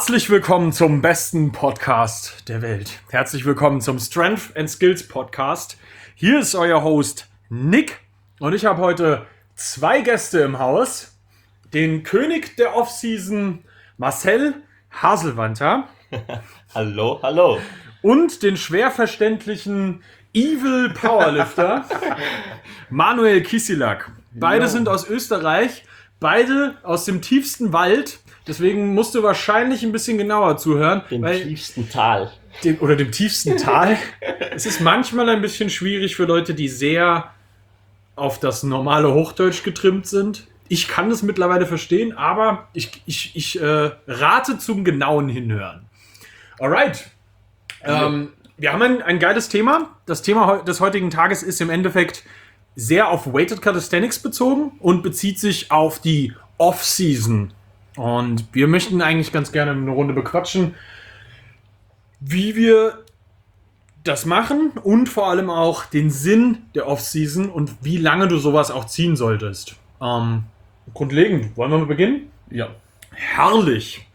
Herzlich willkommen zum besten Podcast der Welt. Herzlich willkommen zum Strength and Skills Podcast. Hier ist euer Host Nick und ich habe heute zwei Gäste im Haus. Den König der Offseason Marcel Haselwanter. Hallo, hallo. Und den schwer verständlichen Evil Powerlifter Manuel Kisilak. Beide sind aus Österreich, beide aus dem tiefsten Wald. Deswegen musst du wahrscheinlich ein bisschen genauer zuhören. Dem tiefsten Tal. Dem tiefsten Tal. Es ist manchmal ein bisschen schwierig für Leute, die sehr auf das normale Hochdeutsch getrimmt sind. Ich kann das mittlerweile verstehen, aber ich rate zum genauen Hinhören. Alright. Wir haben ein geiles Thema. Das Thema des heutigen Tages ist im Endeffekt sehr auf Weighted Calisthenics bezogen und bezieht sich auf die Off-Season. Und wir möchten eigentlich ganz gerne eine Runde bequatschen, wie wir das machen und vor allem auch den Sinn der Off-Season und wie lange du sowas auch ziehen solltest. Grundlegend, wollen wir mal beginnen? Ja. Herrlich.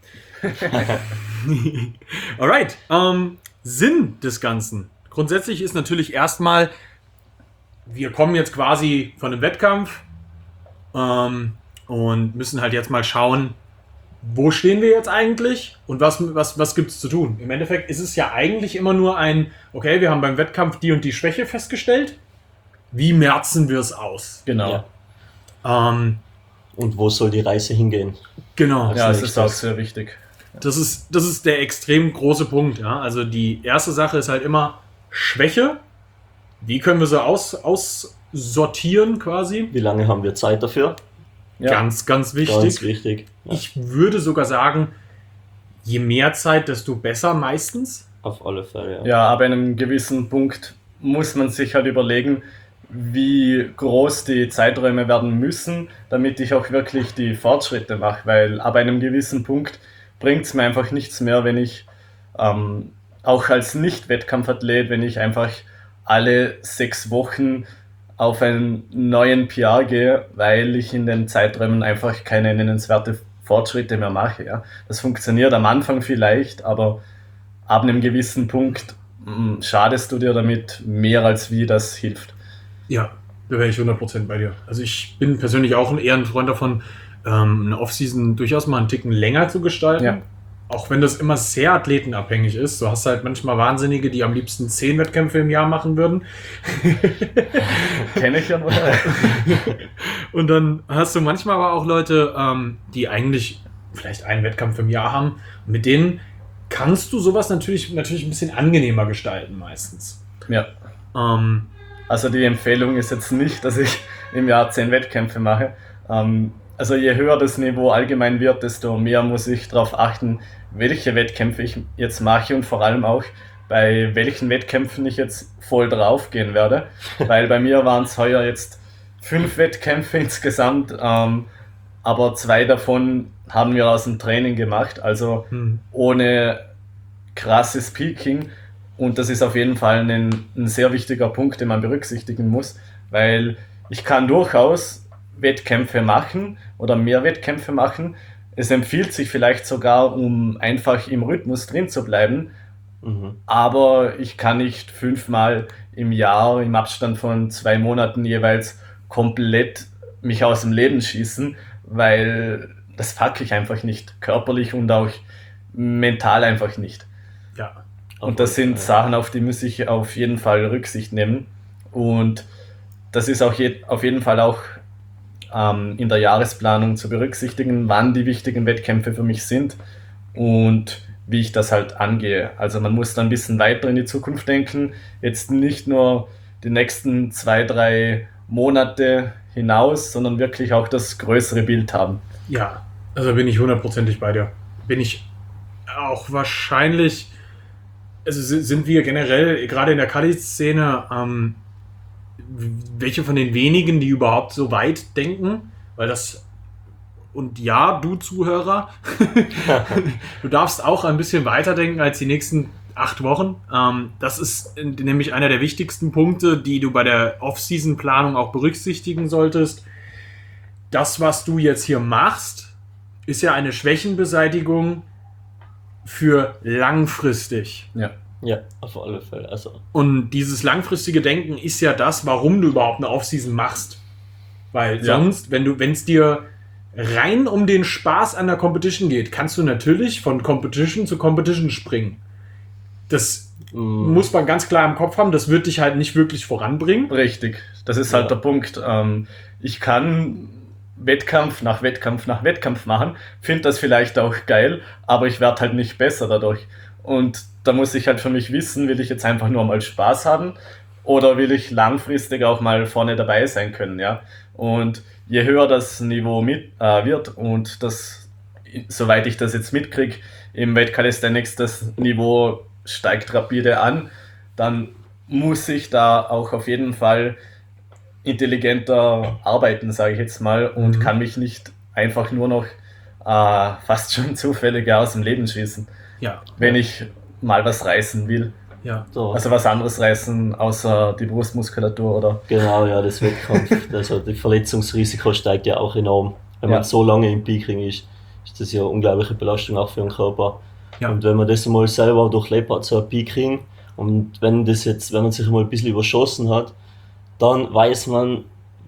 Alright. Sinn des Ganzen. Grundsätzlich ist natürlich erstmal, wir kommen jetzt quasi von einem Wettkampf und müssen halt jetzt mal schauen, wo stehen wir jetzt eigentlich und was gibt es zu tun? Im Endeffekt ist es ja eigentlich immer nur okay, wir haben beim Wettkampf die und die Schwäche festgestellt. Wie merzen wir es aus? Genau. Und wo soll die Reise hingehen? Genau. Ja, das ist auch sehr wichtig. Das ist der extrem große Punkt. Ja? Also die erste Sache ist halt immer Schwäche. Wie können wir sie aussortieren quasi? Wie lange haben wir Zeit dafür? Ja. Ganz, ganz wichtig. Ganz wichtig. Ja. Ich würde sogar sagen, je mehr Zeit, desto besser meistens. Auf alle Fälle, ja. Ja, aber an einem gewissen Punkt muss man sich halt überlegen, wie groß die Zeiträume werden müssen, damit ich auch wirklich die Fortschritte mache, weil ab einem gewissen Punkt bringt es mir einfach nichts mehr, wenn ich auch als Nicht-Wettkampfathlet, wenn ich einfach alle 6 Wochen auf einen neuen PR gehe, weil ich in den Zeiträumen einfach keine nennenswerte Fortschritte mehr mache. Ja. Das funktioniert am Anfang vielleicht, aber ab einem gewissen Punkt schadest du dir damit mehr, als wie das hilft. Ja, da wäre ich 100% bei dir. Also ich bin persönlich auch eher ein Freund davon, eine Offseason durchaus mal einen Ticken länger zu gestalten. Ja. Auch wenn das immer sehr athletenabhängig ist. Du hast halt manchmal Wahnsinnige, die am liebsten 10 Wettkämpfe im Jahr machen würden. Kenne ich ja noch. Und dann hast du manchmal aber auch Leute, die eigentlich vielleicht einen Wettkampf im Jahr haben. Und mit denen kannst du sowas natürlich ein bisschen angenehmer gestalten meistens. Ja. Also die Empfehlung ist jetzt nicht, dass ich im Jahr 10 Wettkämpfe mache. Also je höher das Niveau allgemein wird, desto mehr muss ich darauf achten, welche Wettkämpfe ich jetzt mache und vor allem auch bei welchen Wettkämpfen ich jetzt voll drauf gehen werde. Weil bei mir waren es heuer jetzt 5 Wettkämpfe insgesamt, aber 2 davon haben wir aus dem Training gemacht, also ohne krasses Peaking. Und das ist auf jeden Fall ein sehr wichtiger Punkt, den man berücksichtigen muss, weil ich kann durchaus Wettkämpfe machen oder mehr Wettkämpfe machen. Es empfiehlt sich vielleicht sogar, um einfach im Rhythmus drin zu bleiben, aber ich kann nicht 5-mal im Jahr im Abstand von 2 Monaten jeweils komplett mich aus dem Leben schießen, weil das packe ich einfach nicht, körperlich und auch mental einfach nicht. Ja. Und das sind Sachen, auf die muss ich auf jeden Fall Rücksicht nehmen und das ist auch auf jeden Fall auch in der Jahresplanung zu berücksichtigen, wann die wichtigen Wettkämpfe für mich sind und wie ich das halt angehe. Also man muss da ein bisschen weiter in die Zukunft denken, jetzt nicht nur die nächsten 2-3 Monate hinaus, sondern wirklich auch das größere Bild haben. Ja, also bin ich 100%ig bei dir. Bin ich auch wahrscheinlich, also sind wir generell, gerade in der Kali-Szene, welche von den wenigen, die überhaupt so weit denken, weil das, und ja, du Zuhörer, du darfst auch ein bisschen weiter denken als die nächsten 8 Wochen. Das ist nämlich einer der wichtigsten Punkte, die du bei der Off-Season-Planung auch berücksichtigen solltest. Das, was du jetzt hier machst, ist ja eine Schwächenbeseitigung für langfristig. Ja. Ja, auf alle Fälle. Also, Und dieses langfristige Denken ist ja das, warum du überhaupt eine Offseason machst. Weil Ja. sonst, wenn es dir rein um den Spaß an der Competition geht, kannst du natürlich von Competition zu Competition springen. Das muss man ganz klar im Kopf haben, das wird dich halt nicht wirklich voranbringen. Richtig, das ist halt Ja. der Punkt. Ich kann Wettkampf nach Wettkampf nach Wettkampf machen, finde das vielleicht auch geil, aber ich werde halt nicht besser dadurch. Und da muss ich halt für mich wissen, will ich jetzt einfach nur mal Spaß haben oder will ich langfristig auch mal vorne dabei sein können, ja. Und je höher das Niveau wird und das, soweit ich das jetzt mitkriege, im Wettcalisthenics das Niveau steigt rapide an, dann muss ich da auch auf jeden Fall intelligenter arbeiten, sage ich jetzt mal, und kann mich nicht einfach nur noch fast schon zufällig aus dem Leben schießen, Ja, wenn ich mal was reißen will. ja. so, Also was anderes reißen, außer die Brustmuskulatur oder... genau, ja, das Wettkampf. Also, das Verletzungsrisiko steigt ja auch enorm. Wenn man Ja. so lange im Peaking ist das ja eine unglaubliche Belastung auch für den Körper. Ja. Und wenn man das mal selber durchlebt hat, so ein Peaking, und wenn man sich mal ein bisschen überschossen hat, dann weiß man,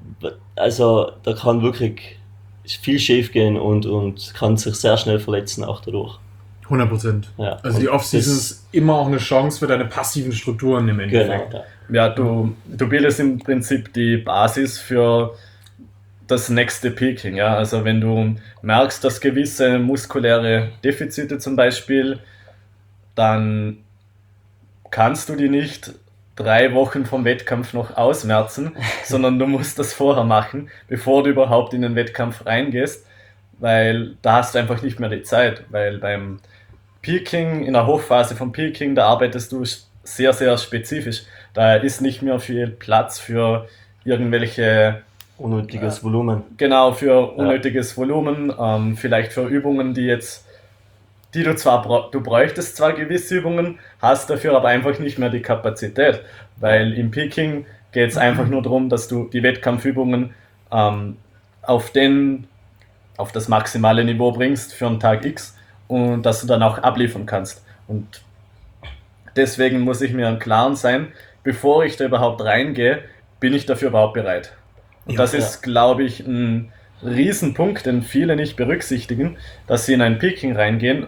also da kann wirklich viel schief gehen und kann sich sehr schnell verletzen auch dadurch. 100%. Ja. Also die Und Offseason das- ist immer auch eine Chance für deine passiven Strukturen im Genau, Endeffekt. ja. Ja, du bildest im Prinzip die Basis für das nächste Peaking. Ja? Also wenn du merkst, dass gewisse muskuläre Defizite zum Beispiel, dann kannst du die nicht 3 Wochen vom Wettkampf noch ausmerzen, sondern du musst das vorher machen, bevor du überhaupt in den Wettkampf reingehst, weil da hast du einfach nicht mehr die Zeit, weil beim Peaking, in der Hochphase vom Peaking, da arbeitest du sehr, sehr spezifisch. Da ist nicht mehr viel Platz für irgendwelche, Unnötiges Volumen. genau, für unnötiges Volumen, vielleicht für Übungen, die du zwar, du bräuchtest zwar gewisse Übungen, hast dafür aber einfach nicht mehr die Kapazität, weil im Peaking geht es einfach nur darum, dass du die Wettkampfübungen auf das maximale Niveau bringst für einen Tag X und dass du dann auch abliefern kannst. Und deswegen muss ich mir im Klaren sein, bevor ich da überhaupt reingehe, bin ich dafür überhaupt bereit. Und Ja, das ist, glaube ich, ein Riesenpunkt, den viele nicht berücksichtigen, dass sie in ein Peaking reingehen,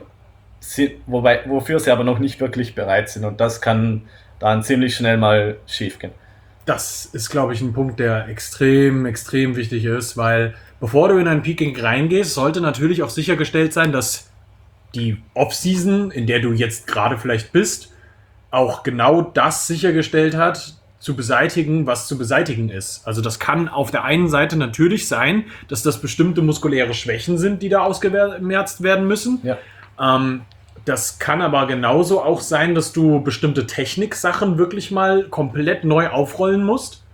wofür sie aber noch nicht wirklich bereit sind. Und das kann dann ziemlich schnell mal schief gehen. Das ist, glaube ich, ein Punkt, der extrem, extrem wichtig ist, weil bevor du in ein Peaking reingehst, sollte natürlich auch sichergestellt sein, dass die Off-Season, in der du jetzt gerade vielleicht bist, auch genau das sichergestellt hat, zu beseitigen, was zu beseitigen ist. Also das kann auf der einen Seite natürlich sein, dass das bestimmte muskuläre Schwächen sind, die da ausgemerzt werden müssen. Ja. Das kann aber genauso auch sein, dass du bestimmte Techniksachen wirklich mal komplett neu aufrollen musst.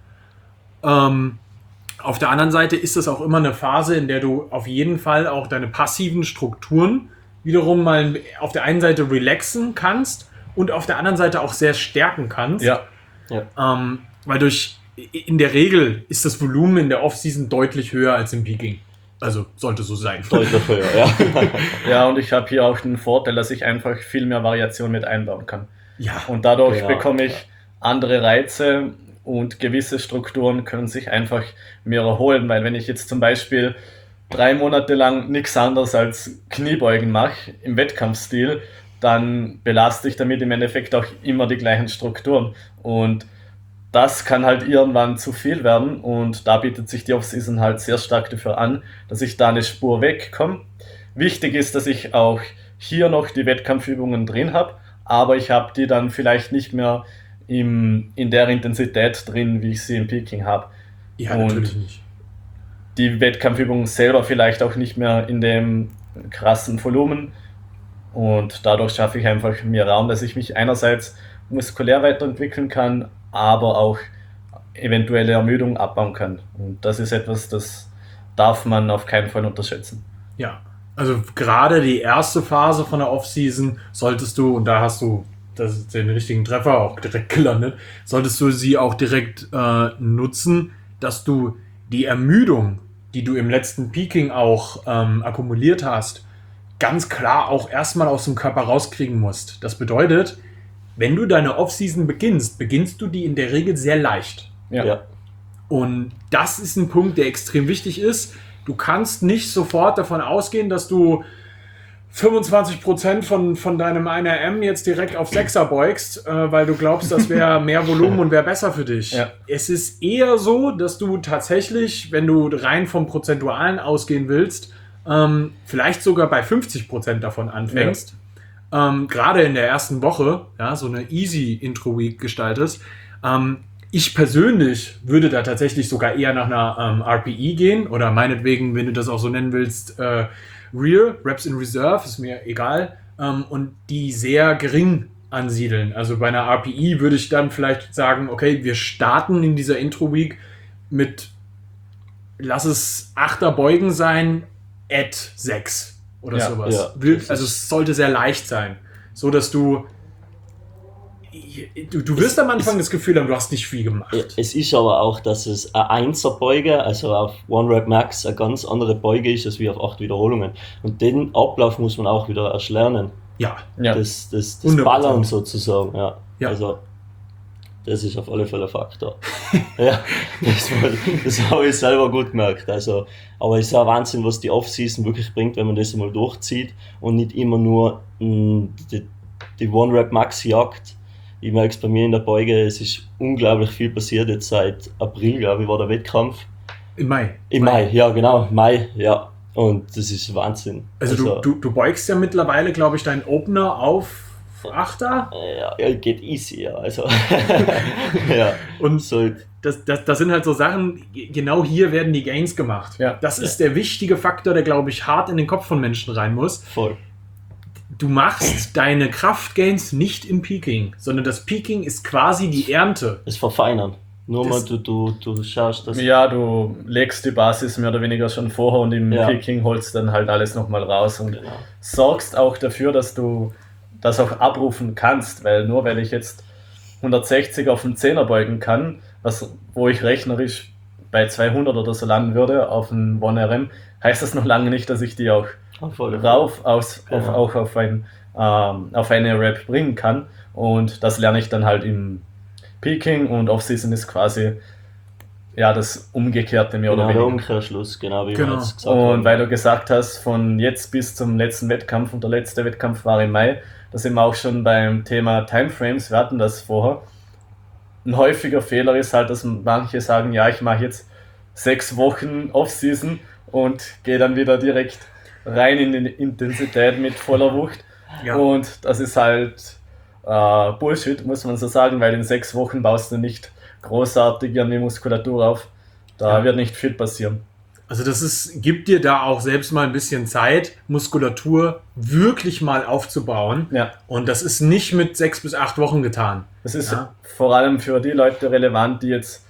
Auf der anderen Seite ist das auch immer eine Phase, in der du auf jeden Fall auch deine passiven Strukturen wiederum mal auf der einen Seite relaxen kannst und auf der anderen Seite auch sehr stärken kannst. Ja, Weil in der Regel ist das Volumen in der Off-Season deutlich höher als im Peaking. Also sollte so sein. Deutlich höher, ja. ja, und ich habe hier auch den Vorteil, dass ich einfach viel mehr Variation mit einbauen kann. Ja, Und dadurch Genau, bekomme ich andere Reize und gewisse Strukturen können sich einfach mehr erholen, weil wenn ich jetzt zum Beispiel 3 Monate lang nichts anderes als Kniebeugen mache im Wettkampfstil, dann belaste ich damit im Endeffekt auch immer die gleichen Strukturen. Und das kann halt irgendwann zu viel werden und da bietet sich die Offseason halt sehr stark dafür an, dass ich da eine Spur wegkomme. Wichtig ist, dass ich auch hier noch die Wettkampfübungen drin habe, aber ich habe die dann vielleicht nicht mehr in der Intensität drin, wie ich sie im Peaking habe. ja, Und natürlich nicht. die Wettkampfübungen selber vielleicht auch nicht mehr in dem krassen Volumen und dadurch schaffe ich einfach mehr Raum, dass ich mich einerseits muskulär weiterentwickeln kann, aber auch eventuelle Ermüdung abbauen kann. Und das ist etwas, das darf man auf keinen Fall unterschätzen. Ja, also gerade die erste Phase von der Off-Season solltest du, und da hast du den richtigen Treffer auch direkt gelandet, solltest du sie auch direkt nutzen, dass du die Ermüdung, die du im letzten Peaking auch akkumuliert hast, ganz klar auch erstmal aus dem Körper rauskriegen musst. Das bedeutet, wenn du deine Offseason beginnst du die in der Regel sehr leicht. Ja. Und das ist ein Punkt, der extrem wichtig ist. Du kannst nicht sofort davon ausgehen, dass du 25% von deinem 1RM jetzt direkt auf 6er beugst, weil du glaubst, das wäre mehr Volumen und wäre besser für dich. Ja. Es ist eher so, dass du tatsächlich, wenn du rein vom Prozentualen ausgehen willst, vielleicht sogar bei 50% davon anfängst. Gerade in der ersten Woche, ja, so eine easy Intro-Week gestaltest. Ich persönlich würde da tatsächlich sogar eher nach einer RPE gehen oder meinetwegen, wenn du das auch so nennen willst, Rear, Reps in Reserve, ist mir egal, und die sehr gering ansiedeln. Also bei einer RPE würde ich dann vielleicht sagen, okay, wir starten in dieser Intro-Week mit, lass es 8er Beugen sein, at 6 oder sowas. Ja, Also es sollte sehr leicht sein, so dass du wirst am Anfang das Gefühl haben, du hast nicht viel gemacht. Es ist aber auch, dass es eine 1er Beuge, also auf One Rep Max, eine ganz andere Beuge ist, als wie auf 8 Wiederholungen. Und den Ablauf muss man auch wieder erst lernen. Ja. Das 100%. Ballern sozusagen. Ja. Ja. Das ist auf alle Fälle ein Faktor. Ja, das habe ich selber gut gemerkt. Also, aber es ist ein Wahnsinn, was die Off-Season wirklich bringt, wenn man das einmal durchzieht und nicht immer nur die One Rep Max jagt. Ich merke es bei mir in der Beuge, es ist unglaublich viel passiert. Jetzt seit April, glaube ich, war der Wettkampf. Im Mai. Im Mai, ja genau, Mai, ja. Und das ist Wahnsinn. Also du beugst ja mittlerweile, glaube ich, deinen Opener auf 8er. Ja, geht easy, ja. Also, ja. Und so, das sind halt so Sachen, genau hier werden die Gains gemacht. Ja. Das ist der wichtige Faktor, der, glaube ich, hart in den Kopf von Menschen rein muss. voll. Du machst deine Kraftgains nicht im Peaking, sondern das Peaking ist quasi die Ernte. Das Verfeinern. Nur Das- mal, du schaust, dass. Ja, du legst die Basis mehr oder weniger schon vorher und im Ja. Peaking holst dann halt alles nochmal raus und Genau. sorgst auch dafür, dass du das auch abrufen kannst, weil nur weil ich jetzt 160 auf den 10er beugen kann, wo ich rechnerisch bei 200 oder so landen würde auf einen 1RM, heißt das noch lange nicht, dass ich die auch rauf Genau. auch auf eine Rep bringen kann, und das lerne ich dann halt im Peaking, und Off-Season ist quasi ja das Umgekehrte mehr Genau, oder der weniger. Umkehrschluss, genau wie Genau. wir jetzt gesagt Und haben. weil du gesagt hast, von jetzt bis zum letzten Wettkampf, und der letzte Wettkampf war im Mai, da sind wir auch schon beim Thema Timeframes, wir hatten das vorher. Ein häufiger Fehler ist halt, dass manche sagen, ja, ich mache jetzt 6 Wochen Off-Season und gehe dann wieder direkt rein in die Intensität mit voller Wucht. Ja. Und das ist halt Bullshit, muss man so sagen, weil in 6 Wochen baust du nicht großartig irgendwie Muskulatur auf. Da Ja. wird nicht viel passieren. Also gibt dir da auch selbst mal ein bisschen Zeit, Muskulatur wirklich mal aufzubauen. Ja. Und das ist nicht mit 6 bis 8 Wochen getan. Das ist Ja. vor allem für die Leute relevant, die jetzt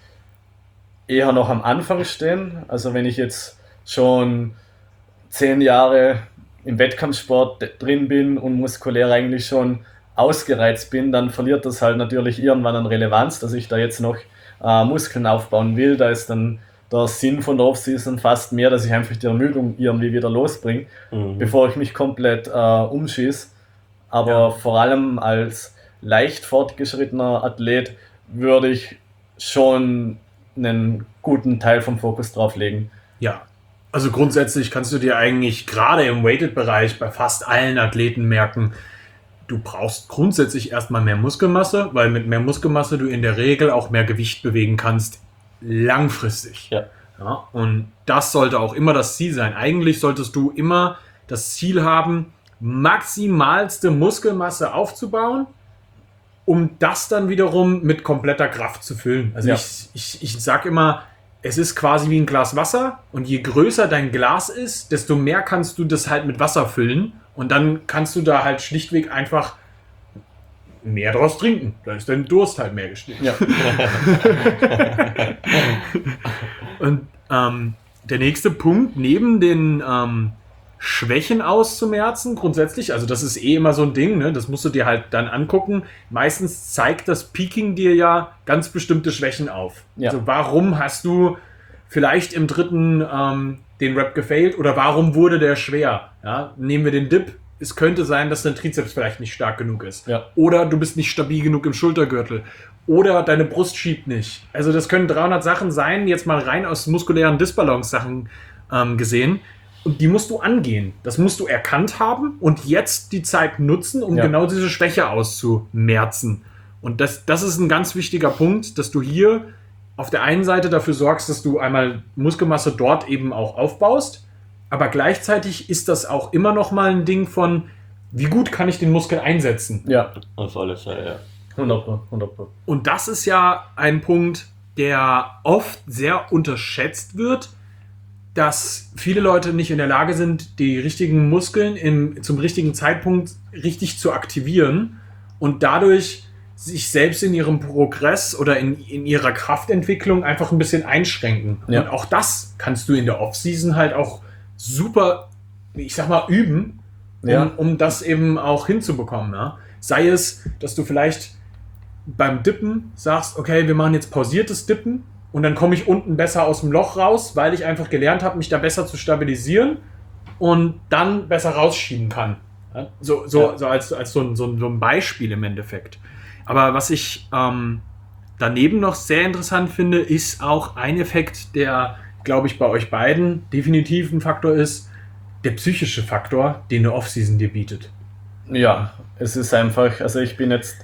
eher noch am Anfang stehen. Also wenn ich jetzt schon 10 Jahre im Wettkampfsport drin bin und muskulär eigentlich schon ausgereizt bin, dann verliert das halt natürlich irgendwann an Relevanz, dass ich da jetzt noch Muskeln aufbauen will. Da ist dann der Sinn von der Off-Season fast mehr, dass ich einfach die Ermüdung irgendwie wieder losbringe, bevor ich mich komplett umschieße. Aber Ja. vor allem als leicht fortgeschrittener Athlet würde ich schon einen guten Teil vom Fokus drauf legen. Ja. Also grundsätzlich kannst du dir eigentlich gerade im Weighted-Bereich bei fast allen Athleten merken, du brauchst grundsätzlich erstmal mehr Muskelmasse, weil mit mehr Muskelmasse du in der Regel auch mehr Gewicht bewegen kannst, langfristig. Ja. Ja, und das sollte auch immer das Ziel sein. Eigentlich solltest du immer das Ziel haben, maximalste Muskelmasse aufzubauen, um das dann wiederum mit kompletter Kraft zu füllen. Also Ja. ich sage immer, es ist quasi wie ein Glas Wasser, und je größer dein Glas ist, desto mehr kannst du das halt mit Wasser füllen, und dann kannst du da halt schlichtweg einfach mehr draus trinken. Dann ist dein Durst halt mehr gestillt. Ja. Und der nächste Punkt, neben den Schwächen auszumerzen, grundsätzlich, also das ist eh immer so ein Ding, ne? Das musst du dir halt dann angucken. Meistens zeigt das Peaking dir ja ganz bestimmte Schwächen auf. Ja. Also warum hast du vielleicht im dritten den Rep gefailt oder warum wurde der schwer? Ja, nehmen wir den Dip. Es könnte sein, dass dein Trizeps vielleicht nicht stark genug ist. Ja. Oder du bist nicht stabil genug im Schultergürtel. Oder deine Brust schiebt nicht. Also das können 300 Sachen sein, jetzt mal rein aus muskulären Disbalance-Sachen gesehen. Und die musst du angehen. Das musst du erkannt haben und jetzt die Zeit nutzen, um genau diese Schwäche auszumerzen. Und das ist ein ganz wichtiger Punkt, dass du hier auf der einen Seite dafür sorgst, dass du einmal Muskelmasse dort eben auch aufbaust, aber gleichzeitig ist das auch immer noch mal ein Ding von, wie gut kann ich den Muskel einsetzen? Ja. Auf alle Fälle, ja. 100%. Und das ist ja ein Punkt, der oft sehr unterschätzt wird, dass viele Leute nicht in der Lage sind, die richtigen Muskeln zum richtigen Zeitpunkt richtig zu aktivieren und dadurch sich selbst in ihrem Progress oder in ihrer Kraftentwicklung einfach ein bisschen einschränken. Ja. Und auch das kannst du in der Offseason halt auch super, ich sag mal, üben, um das eben auch hinzubekommen. Ja? Sei es, dass du vielleicht beim Dippen sagst, okay, wir machen jetzt pausiertes Dippen und dann komme ich unten besser aus dem Loch raus, weil ich einfach gelernt habe, mich da besser zu stabilisieren und dann besser rausschieben kann. Ja? So als so ein Beispiel im Endeffekt. Aber was ich daneben noch sehr interessant finde, ist auch ein Effekt, der, glaube ich, bei euch beiden definitiv ein Faktor ist, der psychische Faktor, den eine Offseason dir bietet. Ja, es ist einfach, also ich bin jetzt,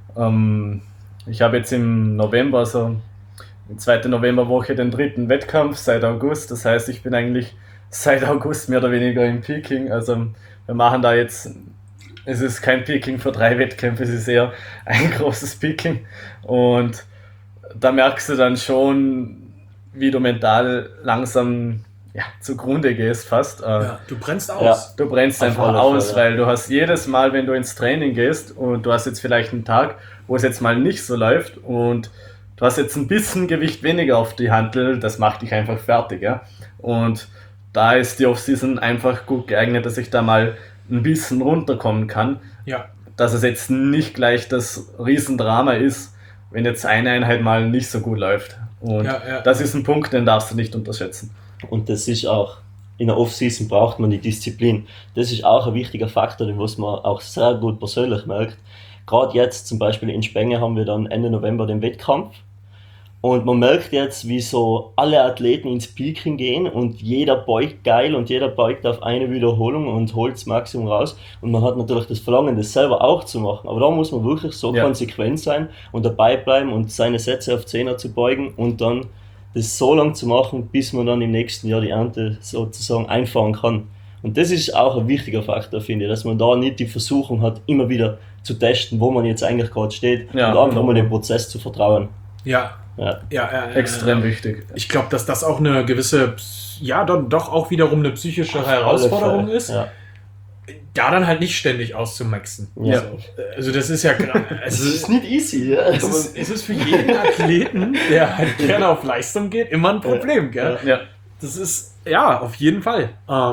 ich habe jetzt im November, also die 2. Novemberwoche den 3. Wettkampf seit August. Das heißt, ich bin eigentlich seit August mehr oder weniger im Peaking. Also wir machen da jetzt, es ist kein Peaking für 3 Wettkämpfe, es ist eher ein großes Peaking. Und da merkst du dann schon, wie du mental langsam zugrunde gehst fast. Ja, du brennst aus. Ja, du brennst Auf einfach alle aus, Fälle, ja. weil du hast jedes Mal, wenn du ins Training gehst und du hast jetzt vielleicht einen Tag, wo es jetzt mal nicht so läuft und du hast jetzt ein bisschen Gewicht weniger auf die Hantel, das macht dich einfach fertig. Ja? Und da ist die Offseason einfach gut geeignet, dass ich da mal ein bisschen runterkommen kann. Ja. Dass es jetzt nicht gleich das Riesendrama ist, wenn jetzt eine Einheit mal nicht so gut läuft. Und das ist ein Punkt, den darfst du nicht unterschätzen. Und das ist auch, in der Off-Season braucht man die Disziplin. Das ist auch ein wichtiger Faktor, den was man auch sehr gut persönlich merkt. Gerade jetzt zum Beispiel in Spenge haben wir dann Ende November den Wettkampf. Und man merkt jetzt, wie so alle Athleten ins Peaking gehen und jeder beugt geil und jeder beugt auf eine Wiederholung und holt das Maximum raus. Und man hat natürlich das Verlangen, das selber auch zu machen. Aber da muss man wirklich so konsequent sein und dabei bleiben und seine Sätze auf 10er zu beugen und dann das so lange zu machen, bis man dann im nächsten Jahr die Ernte sozusagen einfahren kann. Und das ist auch ein wichtiger Faktor, finde ich, dass man da nicht die Versuchung hat, immer wieder zu testen, wo man jetzt eigentlich gerade steht und einfach mal dem Prozess zu vertrauen. Ja. Extrem wichtig. Ich glaube, dass das auch eine gewisse, dann doch auch wiederum eine psychische Herausforderung ist, da dann halt nicht ständig auszumaxen. Ja. Also das ist ja es ist nicht easy. Ja. Es ist für jeden Athleten, der halt gerne auf Leistung geht, immer ein Problem. Gell? Ja. Das ist, auf jeden Fall.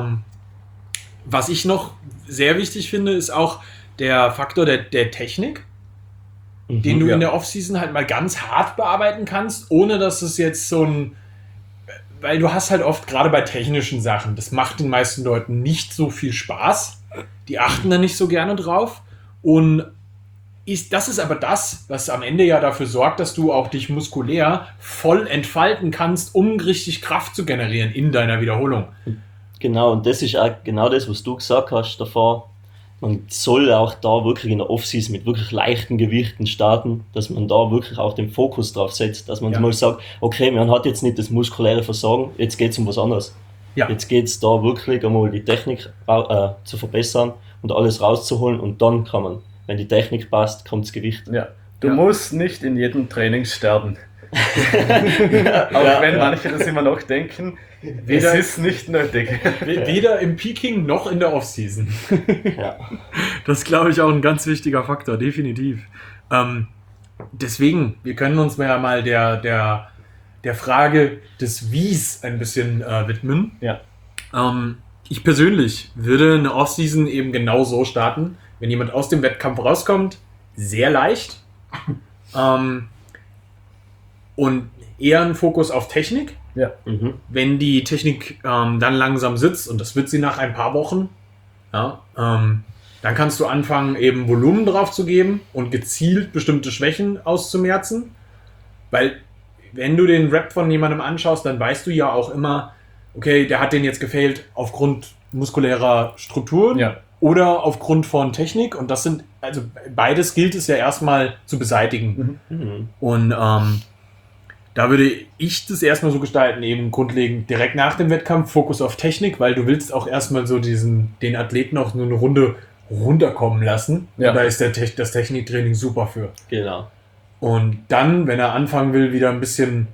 Was ich noch sehr wichtig finde, ist auch der Faktor der Technik, den du in der Offseason halt mal ganz hart bearbeiten kannst, ohne dass es jetzt so ein... Weil du hast halt oft, gerade bei technischen Sachen, das macht den meisten Leuten nicht so viel Spaß. Die achten da nicht so gerne drauf. Und das ist aber das, was am Ende ja dafür sorgt, dass du auch dich muskulär voll entfalten kannst, um richtig Kraft zu generieren in deiner Wiederholung. Genau, und das ist auch genau das, was du gesagt hast davor. Man soll auch da wirklich in der Offseason mit wirklich leichten Gewichten starten, dass man da wirklich auch den Fokus drauf setzt, dass man mal sagt, okay, man hat jetzt nicht das muskuläre Versagen, jetzt geht es um was anderes. Ja. Jetzt geht es da wirklich einmal die Technik zu verbessern und alles rauszuholen und dann kann man, wenn die Technik passt, kommt das Gewicht. Ja. Du musst nicht in jedem Training sterben. Auch wenn manche das immer noch denken, es ist nicht nötig. Weder im Peaking noch in der Offseason. Ja. Das ist, glaube ich, auch ein ganz wichtiger Faktor, definitiv. Deswegen, wir können uns mal der Frage des Wies ein bisschen widmen. Ja. Ich persönlich würde eine Offseason eben genau so starten, wenn jemand aus dem Wettkampf rauskommt, sehr leicht. Und eher einen Fokus auf Technik. Ja. Wenn die Technik dann langsam sitzt, und das wird sie nach ein paar Wochen, ja, dann kannst du anfangen, eben Volumen drauf zu geben und gezielt bestimmte Schwächen auszumerzen. Weil, wenn du den Rap von jemandem anschaust, dann weißt du ja auch immer, okay, der hat den jetzt gefailt aufgrund muskulärer Strukturen oder aufgrund von Technik. Und das sind, also beides gilt es ja erstmal zu beseitigen. Und da würde ich das erstmal so gestalten, eben grundlegend direkt nach dem Wettkampf, Fokus auf Technik, weil du willst auch erstmal so den Athleten auch nur eine Runde runterkommen lassen. Ja. Und da ist das Techniktraining super für. Genau. Und dann, wenn er anfangen will, wieder ein bisschen,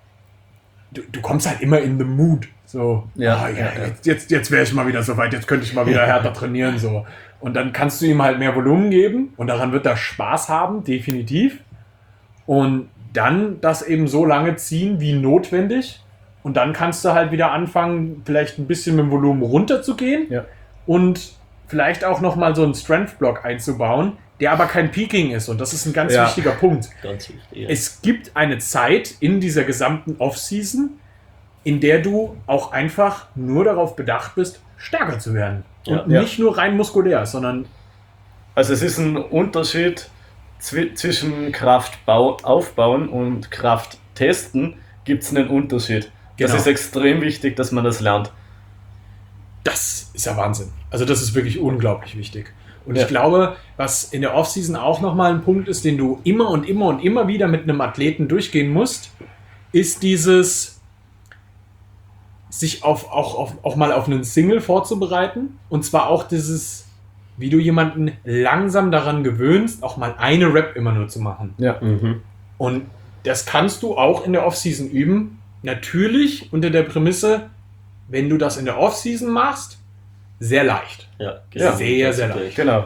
du kommst halt immer in the mood. So, jetzt wäre ich mal wieder so weit, jetzt könnte ich mal wieder härter trainieren. So. Und dann kannst du ihm halt mehr Volumen geben und daran wird er Spaß haben, definitiv. Und dann das eben so lange ziehen wie notwendig. Und dann kannst du halt wieder anfangen, vielleicht ein bisschen mit dem Volumen runterzugehen und vielleicht auch nochmal so einen Strength-Block einzubauen, der aber kein Peaking ist. Und das ist ein ganz wichtiger Punkt. Ganz wichtig, ja. Es gibt eine Zeit in dieser gesamten Off-Season, in der du auch einfach nur darauf bedacht bist, stärker zu werden. Und nicht nur rein muskulär, sondern... Also es ist ein Unterschied zwischen Kraft aufbauen und Kraft testen, gibt es einen Unterschied. Genau. Das ist extrem wichtig, dass man das lernt. Das ist ja Wahnsinn. Also das ist wirklich unglaublich wichtig. Und ich glaube, was in der Offseason auch nochmal ein Punkt ist, den du immer und immer und immer wieder mit einem Athleten durchgehen musst, ist dieses, sich auch mal auf einen Single vorzubereiten. Und zwar auch dieses, wie du jemanden langsam daran gewöhnst, auch mal eine Rep immer nur zu machen. Ja. Und das kannst du auch in der Offseason üben. Natürlich unter der Prämisse, wenn du das in der Offseason machst, sehr leicht. Ja, sehr, sehr leicht. Genau.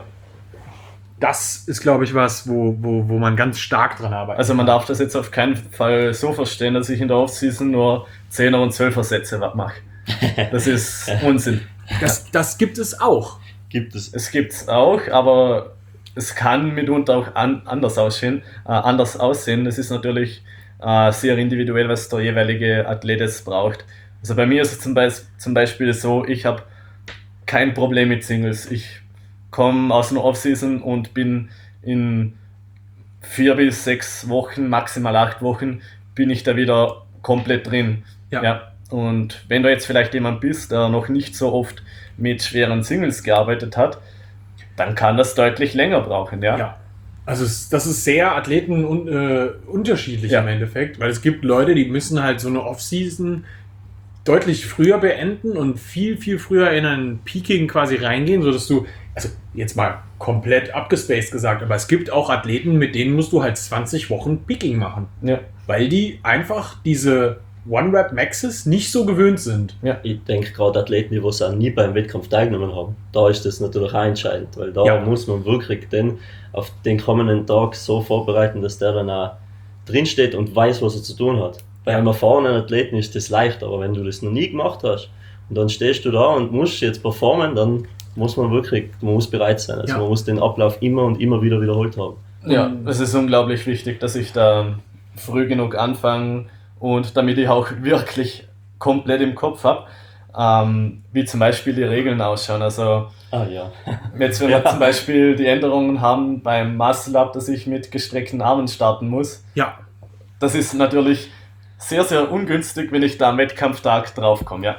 Das ist, glaube ich, was, wo man ganz stark dran arbeitet. Also man darf das jetzt auf keinen Fall so verstehen, dass ich in der Offseason nur 10er und 12er Sätze mache. Das ist Unsinn. Das gibt es auch. Es gibt es auch, aber es kann mitunter auch anders aussehen. Das ist natürlich sehr individuell, was der jeweilige Athlet jetzt braucht. Also bei mir ist es zum Beispiel so, ich habe kein Problem mit Singles. Ich komme aus einer Offseason und bin in 4 bis 6 Wochen, maximal 8 Wochen, bin ich da wieder komplett drin. Ja. Und wenn du jetzt vielleicht jemand bist, der noch nicht so oft mit schweren Singles gearbeitet hat, dann kann das deutlich länger brauchen. Ja. Also das ist sehr Athleten unterschiedlich im Endeffekt, weil es gibt Leute, die müssen halt so eine Offseason deutlich früher beenden und viel, viel früher in ein Peaking quasi reingehen, sodass du, also jetzt mal komplett abgespaced gesagt, aber es gibt auch Athleten, mit denen musst du halt 20 Wochen Peaking machen. Ja. Weil die einfach diese One-Rep-Maxes nicht so gewöhnt sind. Ja. Ich denke gerade Athleten, die was auch nie beim Wettkampf teilgenommen haben, da ist das natürlich auch entscheidend, weil da muss man wirklich auf den kommenden Tag so vorbereiten, dass der dann auch drinsteht und weiß, was er zu tun hat. Bei einem erfahrenen Athleten ist das leicht, aber wenn du das noch nie gemacht hast und dann stehst du da und musst jetzt performen, dann muss man muss bereit sein. Also man muss den Ablauf immer und immer wieder wiederholt haben. Ja, es ist unglaublich wichtig, dass ich da früh genug anfange und damit ich auch wirklich komplett im Kopf habe, wie zum Beispiel die Regeln ausschauen. Also jetzt, wenn wir zum Beispiel die Änderungen haben beim Muscle Up, dass ich mit gestreckten Armen starten muss, das ist natürlich sehr, sehr ungünstig, wenn ich da am Wettkampftag draufkomme,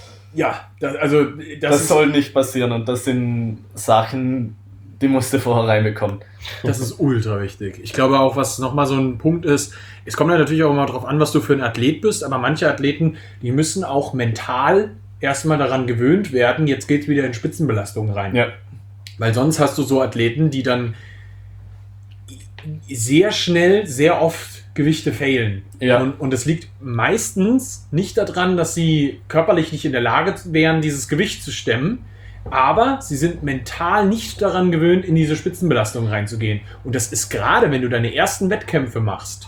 das soll nicht passieren und das sind Sachen, die musst du vorher reinbekommen. Das ist ultra wichtig. Ich glaube auch, was nochmal so ein Punkt ist, es kommt ja natürlich auch immer darauf an, was du für ein Athlet bist, aber manche Athleten, die müssen auch mental erstmal daran gewöhnt werden, jetzt geht es wieder in Spitzenbelastung rein. Ja. Weil sonst hast du so Athleten, die dann sehr schnell, sehr oft Gewichte failen. Ja. Und es liegt meistens nicht daran, dass sie körperlich nicht in der Lage wären, dieses Gewicht zu stemmen, aber sie sind mental nicht daran gewöhnt, in diese Spitzenbelastung reinzugehen. Und das ist gerade, wenn du deine ersten Wettkämpfe machst,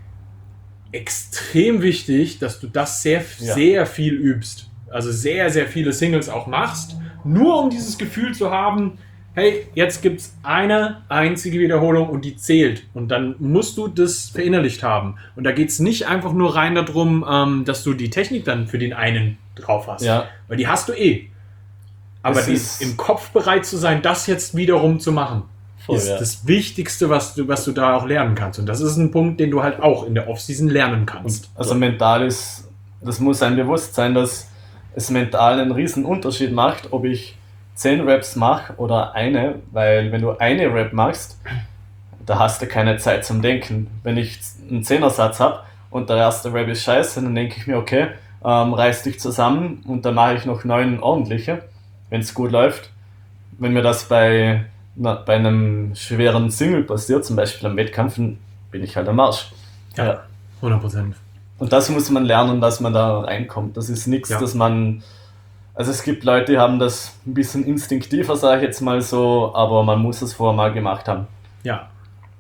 extrem wichtig, dass du das sehr viel übst. Also sehr, sehr viele Singles auch machst, nur um dieses Gefühl zu haben, hey, jetzt gibt es eine einzige Wiederholung und die zählt. Und dann musst du das verinnerlicht haben. Und da geht es nicht einfach nur rein darum, dass du die Technik dann für den einen drauf hast. Ja. Weil die hast du eh. Aber im Kopf bereit zu sein, das jetzt wiederum zu machen, ist das Wichtigste, was du da auch lernen kannst. Und das ist ein Punkt, den du halt auch in der Offseason lernen kannst. Also mental das muss einem bewusst sein, dass es mental einen riesen Unterschied macht, ob ich 10 Reps mache oder eine, weil wenn du eine Rep machst, da hast du keine Zeit zum Denken. Wenn ich einen 10er-Satz habe und der erste Rep ist scheiße, dann denke ich mir, okay, reiß dich zusammen und dann mache ich noch 9 ordentliche, wenn es gut läuft. Wenn mir das bei einem schweren Single passiert, zum Beispiel am Wettkampf, dann bin ich halt am Arsch. Ja, 100%. Und das muss man lernen, dass man da reinkommt. Das ist nichts, dass man... Also es gibt Leute, die haben das ein bisschen instinktiver, sage ich jetzt mal so, aber man muss es vorher mal gemacht haben. Ja.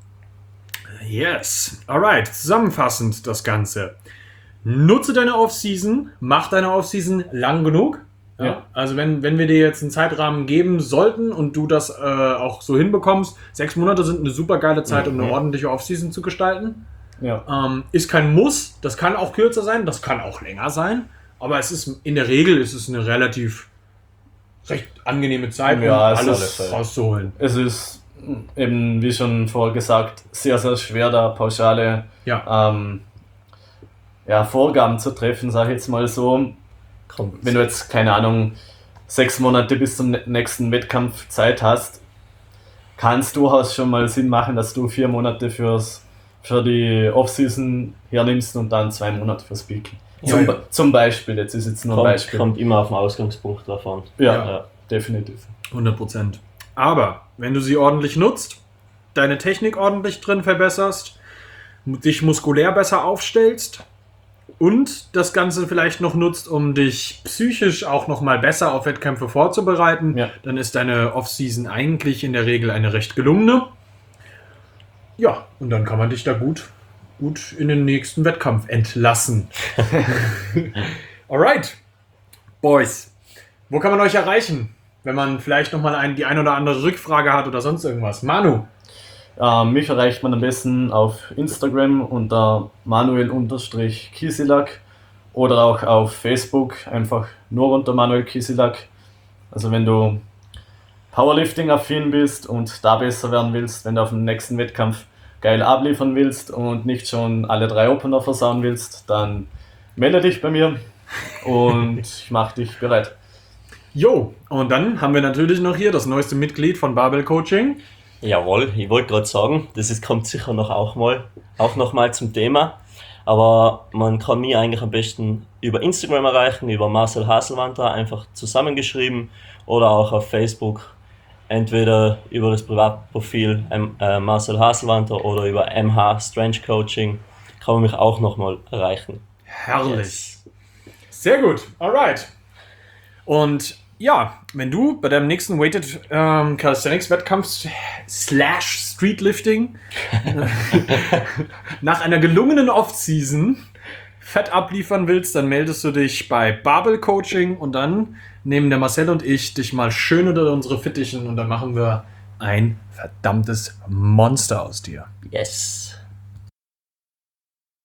Yes. Alright, zusammenfassend das Ganze. Nutze deine Offseason, mach deine Offseason lang genug. Ja. Also wenn wir dir jetzt einen Zeitrahmen geben sollten und du das auch so hinbekommst, 6 Monate sind eine super geile Zeit, um eine ordentliche Offseason zu gestalten. Ja. Ist kein Muss, das kann auch kürzer sein, das kann auch länger sein, aber in der Regel ist es eine recht angenehme Zeit, um alles rauszuholen. Es ist eben, wie schon vorher gesagt, sehr, sehr schwer, da pauschale Vorgaben zu treffen, sage ich jetzt mal so. Wenn du jetzt, keine Ahnung, 6 Monate bis zum nächsten Wettkampf Zeit hast, kann es durchaus schon mal Sinn machen, dass du 4 Monate für die Offseason hernimmst und dann 2 Monate fürs Peak. Zum Beispiel, jetzt ist jetzt nur ein Beispiel. Kommt immer auf den Ausgangspunkt drauf an. Ja, definitiv. 100%. Aber wenn du sie ordentlich nutzt, deine Technik ordentlich drin verbesserst, dich muskulär besser aufstellst und das Ganze vielleicht noch nutzt, um dich psychisch auch noch mal besser auf Wettkämpfe vorzubereiten, dann ist deine Offseason eigentlich in der Regel eine recht gelungene. Ja, und dann kann man dich da gut in den nächsten Wettkampf entlassen. Alright, Boys, wo kann man euch erreichen, wenn man vielleicht noch mal die ein oder andere Rückfrage hat oder sonst irgendwas? Manu? Mich erreicht man am besten auf Instagram unter Manuel_Kisilak oder auch auf Facebook einfach nur unter Manuel Kisilak. Also wenn du Powerlifting-affin bist und da besser werden willst, wenn du auf dem nächsten Wettkampf geil abliefern willst und nicht schon alle 3 Opener versauen willst, dann melde dich bei mir und ich mache dich bereit. Jo, und dann haben wir natürlich noch hier das neueste Mitglied von Barbell Coaching. Jawohl, ich wollte gerade sagen, kommt sicher noch mal zum Thema, aber man kann mich eigentlich am besten über Instagram erreichen, über Marcel Haselwanter, einfach zusammengeschrieben, oder auch auf Facebook, entweder über das Privatprofil Marcel Haselwanter oder über MH Strength Coaching, kann man mich auch noch mal erreichen. Herrlich. Yes. Sehr gut, alright. Und ja, wenn du bei deinem nächsten Weighted Calisthenics Wettkampf / Streetlifting nach einer gelungenen Off-Season fett abliefern willst, dann meldest du dich bei Barbell Coaching und dann nehmen der Marcel und ich dich mal schön unter unsere Fittichen und dann machen wir ein verdammtes Monster aus dir. Yes.